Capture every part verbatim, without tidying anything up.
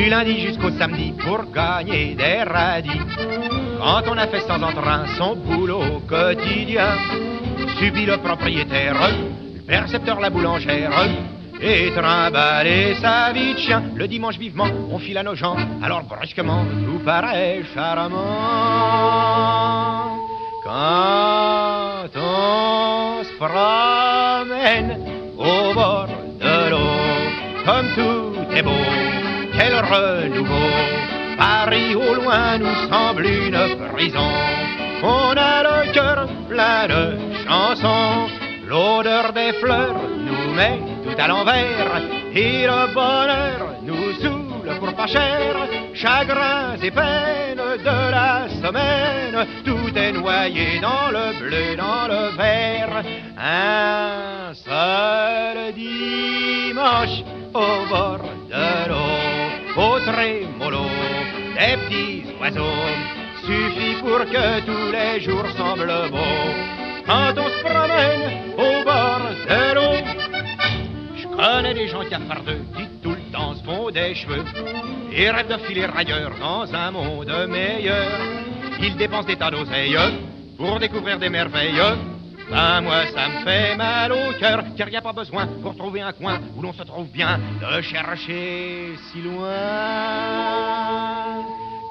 du lundi jusqu'au samedi pour gagner des radis. Quand on a fait sans entrain son boulot quotidien, subit le propriétaire, le percepteur, la boulangère, et trimballer sa vie de chien. Le dimanche vivement, on file à nos gens, alors brusquement, tout paraît charmant. Quand on se promène au bord de l'eau, comme tout est beau, quel renouveau. Paris au loin nous semble une prison. On a le cœur plein de chansons. L'odeur des fleurs nous met tout à l'envers. Et le bonheur nous saoule pour pas cher. Chagrins et peines de la semaine, tout est noyé dans le bleu, dans le vert. Un seul dimanche au bord de l'eau, au trémolo des petits oiseaux, suffit pour que tous les jours semblent beaux. Quand on se promène au bord de l'eau, je connais des gens cafardeux qui tout le temps se font des cheveux et rêvent de filer ailleurs dans un monde meilleur. Ils dépensent des tas d'oseilles pour découvrir des merveilles. Ben moi ça me fait mal au cœur, car y a pas besoin pour trouver un coin où l'on se trouve bien de chercher si loin.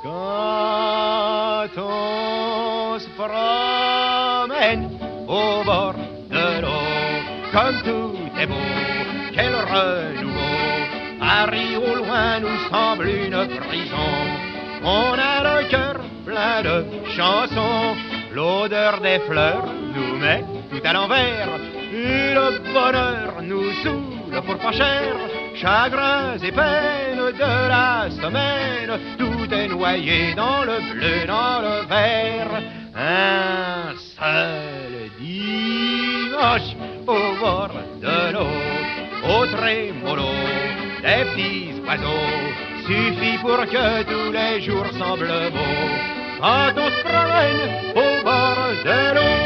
Quand on se promène au bord de l'eau, comme tout est beau, quel renouveau. Paris au loin nous semble une prison. On a le cœur plein de chansons. L'odeur des fleurs nous met tout à l'envers. Et le bonheur nous saoule pour pas cher. Chagrins et peines de la semaine, tout est noyé dans le bleu, dans le vert. Un seul dimanche au bord de l'eau, au trémolo des petits oiseaux, suffit pour que tous les jours semblent beaux. Quand on se promène au bord de l'eau.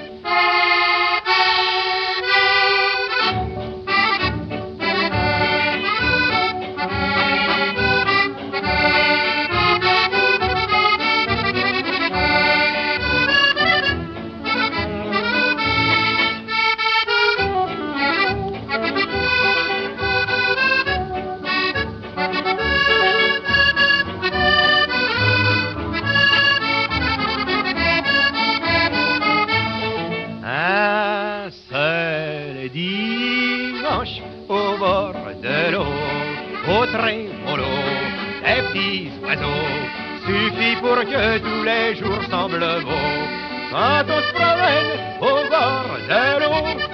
Dimanche au bord de l'eau, au trémolo des petits oiseaux, suffit pour que tous les jours semblent beaux. Quand on se promène au bord de l'eau,